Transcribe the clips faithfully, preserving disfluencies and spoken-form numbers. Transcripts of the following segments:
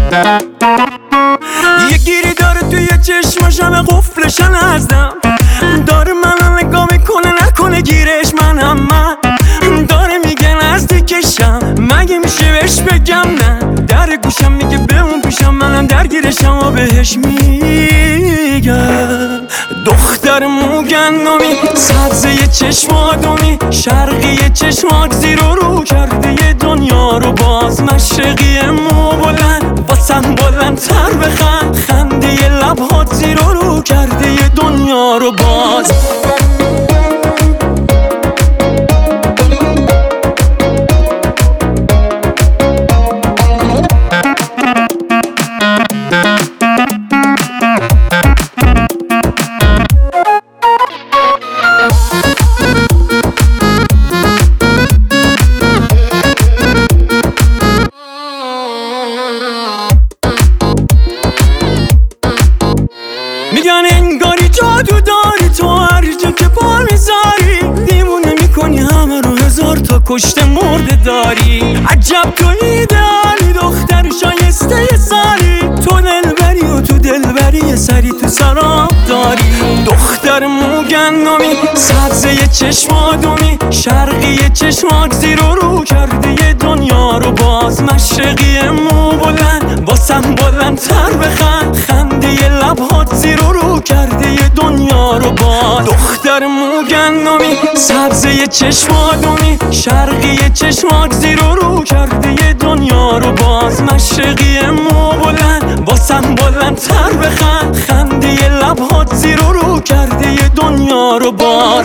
یه گیری داره توی چشماشم قفلشن ازدم، داره منو نگاه میکنه نکنه گیرش منم من، داره میگه نزدیکشم مگه میشه بهش بگم نه، در گوشم میگه به اون پیشم منم درگیرشم و بهش میگم دختر موگندمی سبزه چشم آدمی شرقی چشمات زیر و رو کرده یه دنیا رو باز، مشرقی مو بلند واسم بلندتر بخند، خنده ی لبهات زیر و رو کرده یه دنیا رو باز. میگن انگاری جادو داری تو هر جا که پا میذاری، دیوونه میکنی همه رو هزار تا کشته مرده داری، عجب تو ایدئالی دختر شایسته ی سالی، تو دلبری و تو دلبری یه سری تو سراب داری، دختر موگندمی سبزه ی چشم آدمی شرقی چشمات زیر و رو کرده یه دنیا رو باز، مشرقی مو بلند واسم بلندتر بخند، خنده ی لبهات زیر و رو کرده یه دنیا رو باز. دختر موگندمی سبزه ی چشم آدمی شرقی چشمات زیر و رو کرده یه دنیا رو باز، مشرقی مو بلند واسم بلندتر بخند، خنده ی لبهات زیر و رو کرده یه دنیا رو باز.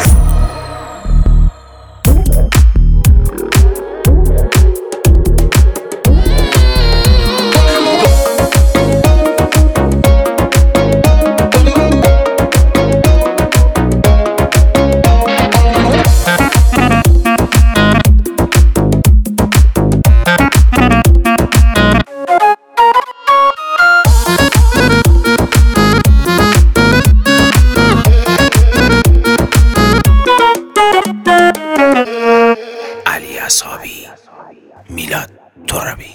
علی اصحابی، میلاد ترابی.